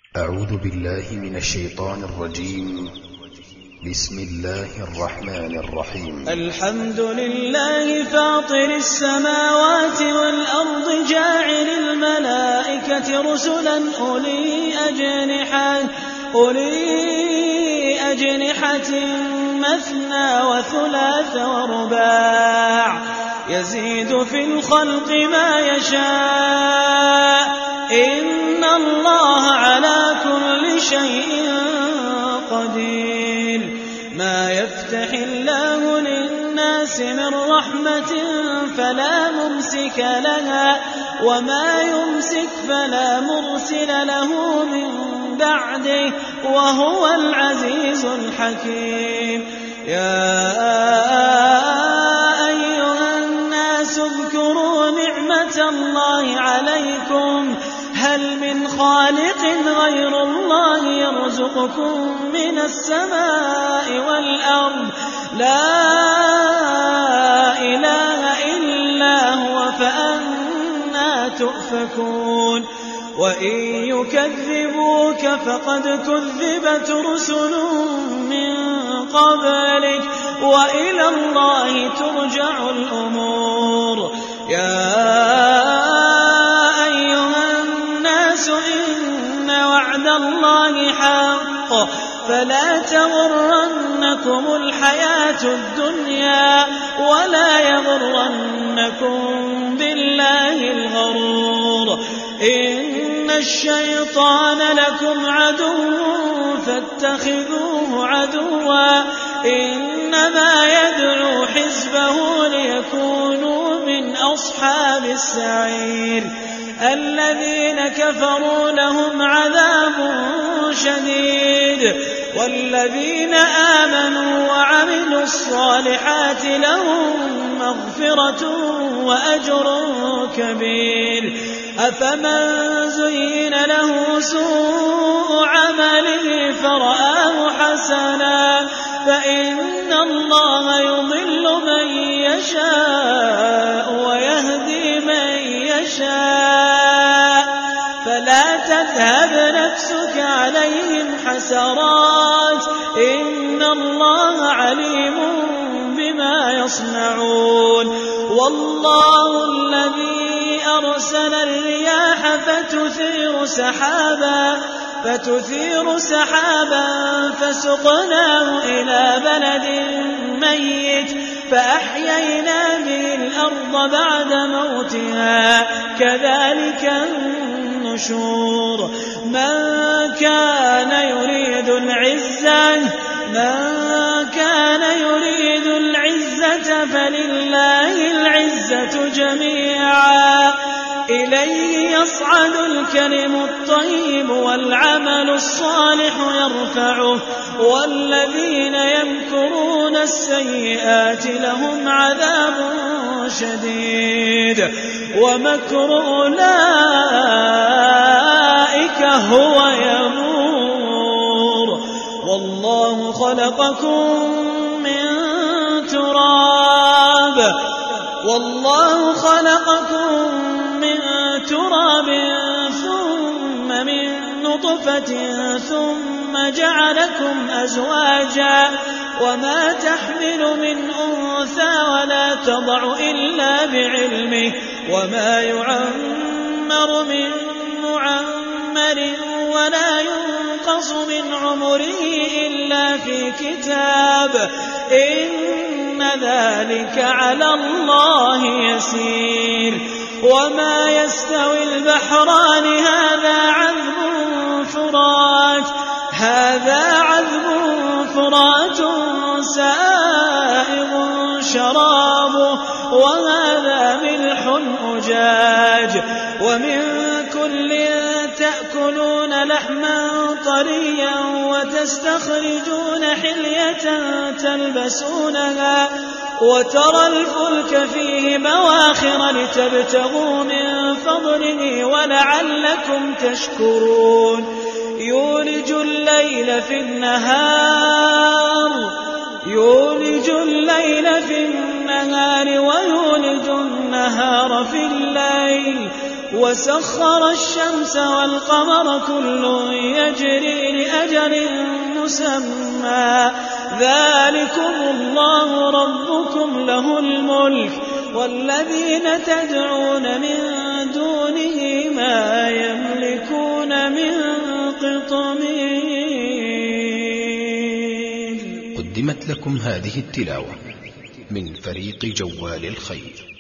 أعوذ بالله من الشيطان الرجيم. بسم الله الرحمن الرحيم. الحمد لله فاطر السماوات والأرض جاعل الملائكة رسلا أولي أجنحة مثنى وثلاث ورباع يزيد في الخلق ما يشاء إن الله على كل شيء قدير. ما يفتح الله للناس من رحمة فلا ممسك لها وما يمسك فلا مرسل له من بعده وهو العزيز الحكيم. يا أيها الناس اذكروا نعمة الله عليكم هل من خالق غير الله يرزقكم من السماء والأرض لا إله إلا هو فأنى تؤفكون. وإن يكذبوك فقد كذبت رسل من قبلك وإلى الله ترجع الأمور. يا أيها الناس إن وعد الله حق فلا تغرنكم الحياة الدنيا ولا يغرنكم بالله الغرور. إن الشيطان لكم عدو فاتخذوه عدوا إنما يدعو حزبه ليكونوا من أصحاب السعير. الذين كفروا لهم عذاب شديد والذين آمنوا وعملوا الصالحات لهم مغفرة وأجر كبير. أفمن زين له سوء عمله فرآه حسنا فإن الله يضل من يشاء ويهدي من يشاء فلا تذهب نفسك عليهم حسرات إن الله عليم بما يصنعون. والله الذي أرسل الرياح فتثير سحابا فسقناه إلى بلد ميت فأحيينا به الأرض بعد موتها كذلك النشور. من كان يريد العزة فلله العزة جميعا إليه يصعد الكلم الطيب والعمل الصالح يرفعه والذين يمكرون السيئات لهم عذاب شديد ومكر أولئك هو يبور. والله خلقكم من تراب ثم من نطفة ثم جعلكم أزواجا وما تحمل من أنثى ولا تضع إلا بعلمه وما يعمر من معمر ولا ينقص من عمره إلا في كتاب إن ذلك على الله يسير. وما يستوي البحران هذا عذب فرات سائغ شرابه وهذا ملح أجاج ومن كل تأكلون لحما طريا وتستخرجون حلية تلبسونها وترى الفلك فيه مواخر لتبتغوا من فضله ولعلكم تشكرون. يولج الليل في النهار ويولج النهار في الليل وسخر الشمس والقمر كل يجري لأجل مسمى ذلكم الله ربكم له الملك والذين تدعون من دونه ما يملكون من قطمير. قدمت لكم هذه التلاوة من فريق جوال الخير.